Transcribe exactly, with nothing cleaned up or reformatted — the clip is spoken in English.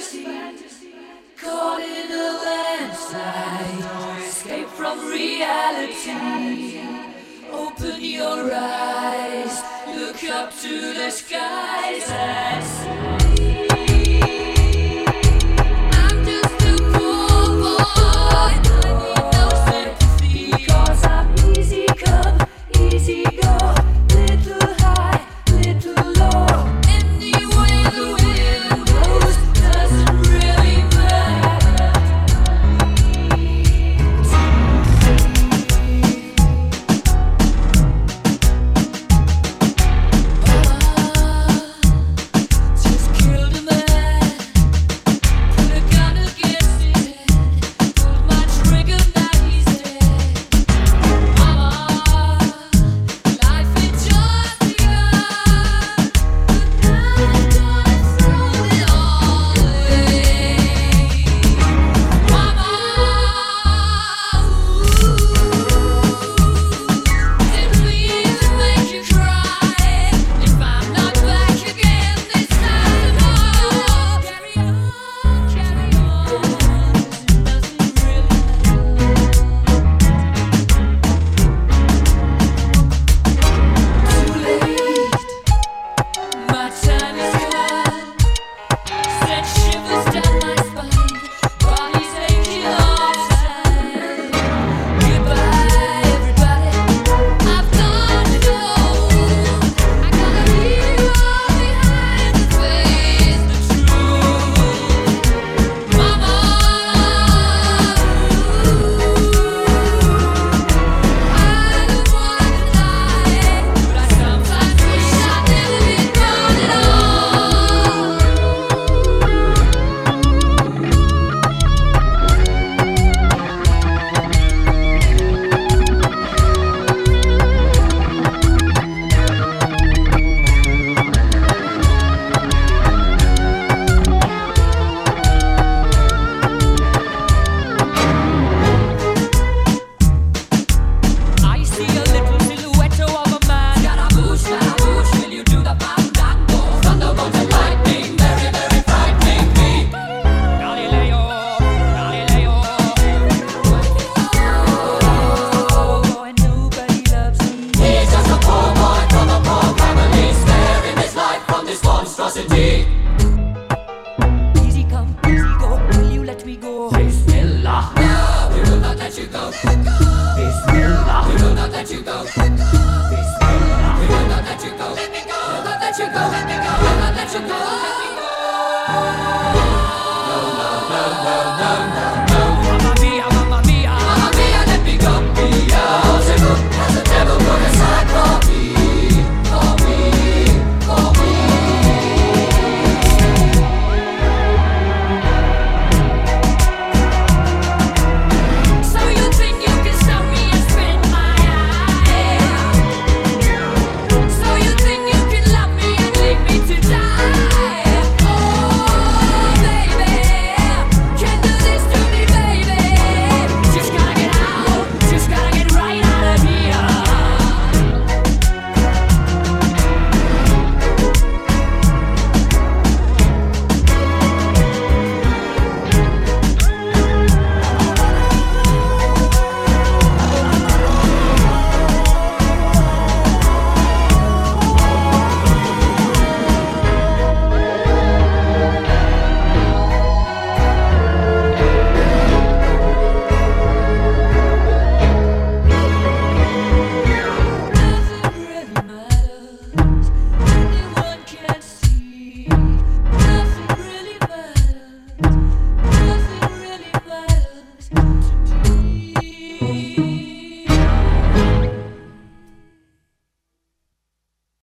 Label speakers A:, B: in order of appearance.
A: fantasy, caught in a landslide, no escape from reality. Open your eyes, look up to the skies and see. I'm just a poor boy, I need no sympathy, 'cause I'm easy come, easy go, little high, little low. Any way the wind blows doesn't really matter. Just killed a man, put a gun against his head, pulled my trigger, now he's dead. Mama, life ain't just begun, but now I'm gonna throw it all away. Mama, didn't mean to make you cry. If I'm not back again this time, oh, carry on, carry on, 'cause it doesn't really matter. Too late, my time is gone. Sent shivers down my spine, body's aching all the time. Goodbye, everybody, I've gone to go. I gotta leave you all behind to face the truth. Mama, I don't wanna die, but I sometimes wish I'd never been born at all. I see a little silhouette of a man. Scaramouche, Scaramouche, will you do the fandango? Thunderbolt and lightning, very, very frightening me. Galileo, Galileo. Oh, and nobody loves me. He's just a poor boy from a poor family, sparing his life from this monstrosity. Easy come, easy go, will you let me go? Bismillah, no, we will not let you go. Bismillah, we will not let you go. Bismillah, we will not let you go. Let me go. We'll not let you go. Let me go. We'll not let you go. Let me go. No, no, no, no, no, no.